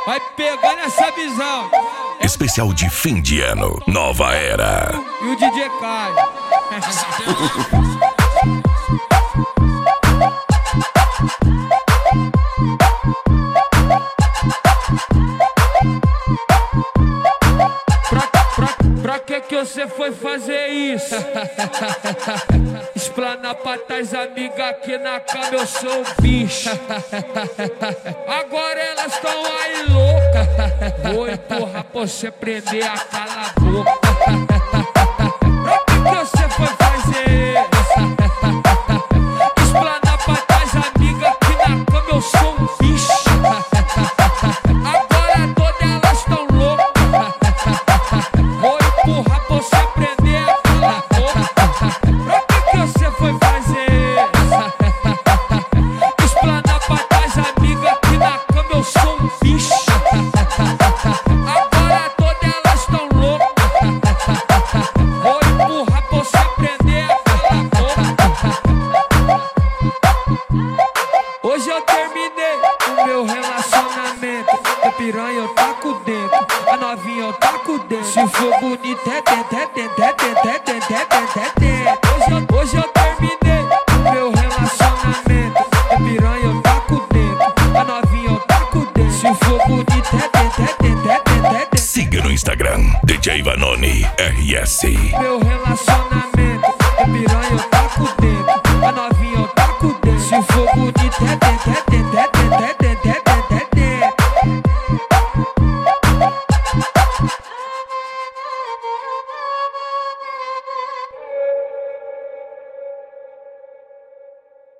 Vai pegando essa visão. Especial de fim de ano, nova era. E o DJ Caio. Pra que você foi fazer isso? Explana pra tais amigas aqui na cama, eu sou o bicho. Agora elas tão aí louca. Vou empurrar pra você prender a cala a boca. Pra que você foi fazer isso? Explana pra tais amigas aqui na cama, eu sou o bicho. Agora todas elas tão loucas. Vou empurrar pra você prender a cala a boca. Pra que você foi fazer isso? Explana pra tais amigas aqui na cama, eu sou um bicho. Agora todas elas tão loucas. Vou empurrar pra você prender a cala a boca. Hoje eu terminei o meu relacionamento. A piranha eu taco dentro, a novinha eu taco dentro. Se for bonito é dentro, é dentro, é dentro, é dentro, é dentro, é dentro. Hoje eu terminei o meu relacionamento. A piranha eu taco dentro, a novinha eu taco dentro. Se for bonito é dentro, é dentro, é dentro, é dentro. Siga no Instagram, DJ Vanoni RS. Meu relacionamento.